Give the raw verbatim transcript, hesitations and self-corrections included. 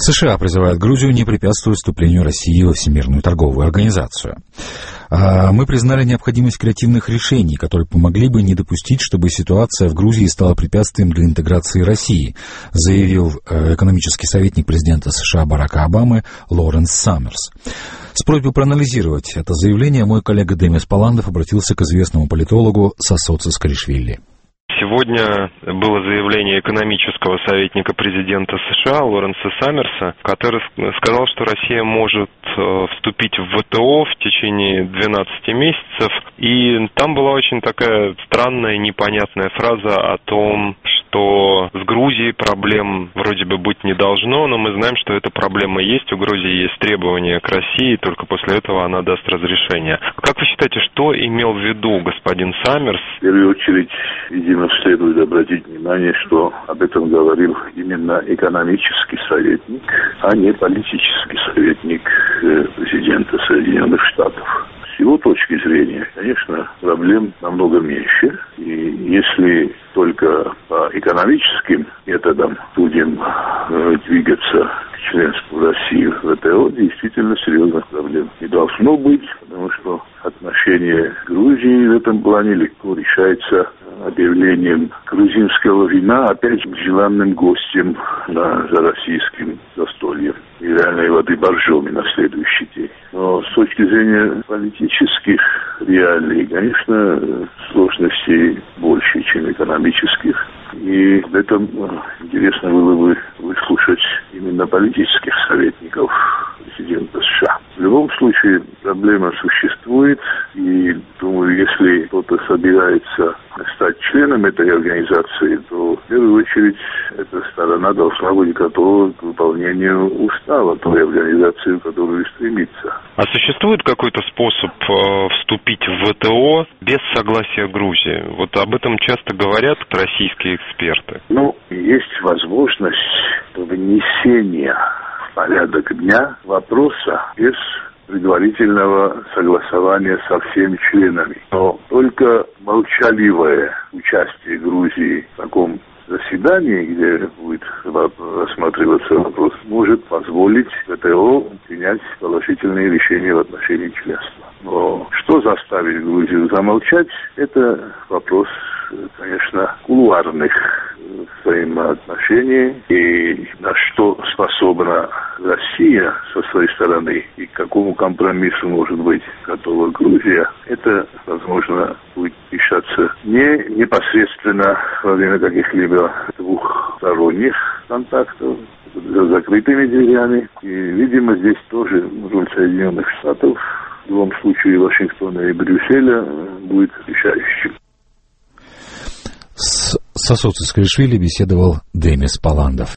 США призывают Грузию не препятствовать вступлению России во Всемирную торговую организацию. Мы признали необходимость креативных решений, которые помогли бы не допустить, чтобы ситуация в Грузии стала препятствием для интеграции России, заявил экономический советник президента США Барака Обамы Лоренс Саммерс. С просьбой проанализировать это заявление мой коллега Демис Паландов обратился к известному политологу Сосоце Скоришвили. Сегодня было заявление экономического советника президента США Лоренса Саммерса, который сказал, что Россия может вступить в ВТО в течение двенадцати месяцев. И там была очень такая странная, непонятная фраза о том, что с Грузией проблем вроде бы быть не должно, но мы знаем, что эта проблема есть. У Грузии есть требования к России, только после этого она даст разрешение. Как вы считаете, что имел в виду господин Саммерс? В первую очередь, видимо, следует обратить внимание, что об этом говорил именно экономический советник, а не политический советник президента Соединенных Штатов. С его точки зрения, конечно, проблем намного меньше. И если только по экономическим методам будем э, двигаться к членству России в ВТО, действительно серьезных проблем не должно быть, потому что отношение Грузии в этом плане легко решается объявлением грузинского вина опять желанным гостем на, за российским застольем и реальной воды боржоми на следующий день. Но с точки зрения политических реалий, конечно, сложностей больше, чем экономических. И в этом интересно было бы выслушать именно политических советников президента США. В любом случае проблема существует, и думаю, если кто-то собирается стать членом этой организации, то в первую очередь эта сторона должна быть готова к выполнению устава той организации, в которую стремится. А существует какой-то способ э, вступить в ВТО без согласия Грузии? Вот об этом часто говорят российские эксперты. Ну, есть возможность внесения в порядок дня вопроса без предварительного согласования со всеми членами. Но только молчаливое участие Грузии в таком заседании, где будет рассматриваться вопрос, может позволить ВТО принять положительные решения в отношении членства. Но что заставит Грузию замолчать, это вопрос, конечно, кулуарных взаимоотношений, и на что способна Россия со своей стороны, и к какому компромиссу может быть готова Грузия, это, возможно, будет решаться не непосредственно во время каких-либо двухсторонних контактов, за закрытыми дверями. И, видимо, здесь тоже роль Соединенных Штатов, в любом случае Вашингтона и Брюсселя, будет решающим. С Сосоце Скоришвили беседовал Демис Паландов.